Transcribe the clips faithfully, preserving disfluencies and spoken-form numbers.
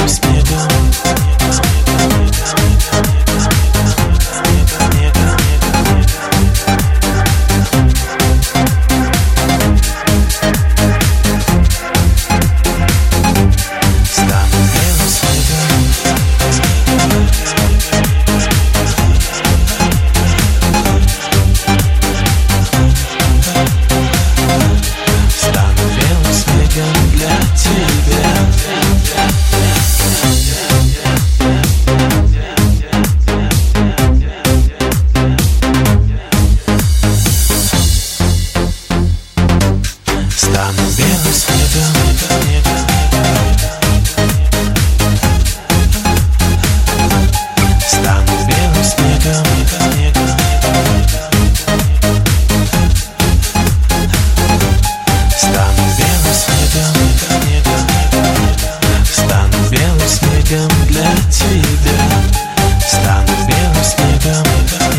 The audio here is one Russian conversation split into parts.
белым снегом. Стану белым снегом. Стану белым снегом. Стану белым снегом. Стану белым снегом для тебя. Стану белым снегом.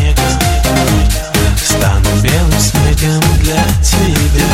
Стану белым снегом для тебя.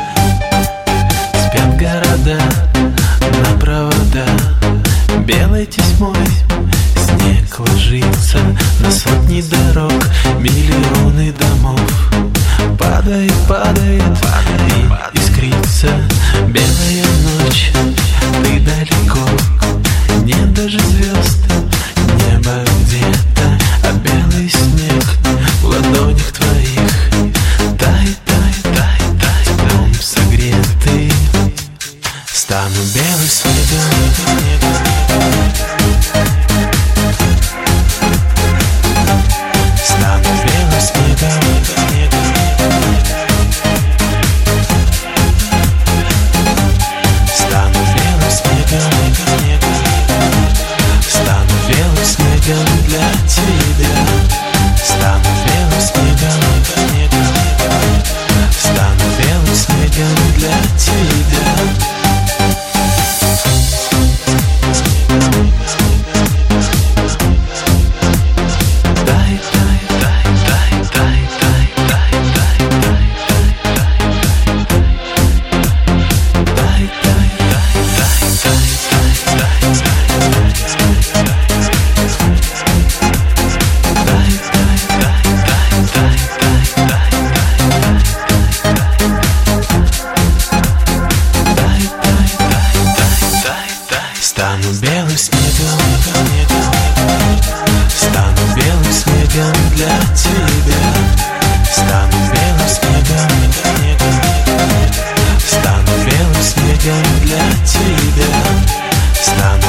Спят города на провода, белой тьмой снег ложится на сотни дорог, миллионы домов. Падает, падает, падает, искрится белая ночь. Ты далеко, нет даже звезд, небо где-то, а белый снег в ладонях твоих. Тай, тай, тай, тай, дом согретый. Стану белым снегом. Стану белым снегом. Стану белым снегом. Стану белым снегом для тебя. Стану белым снегом. Стану белым снегом для тебя. Стану белым снегом. Стану белым снегом для тебя. Стану белым снегом. Стану белым снегом для тебя. Стану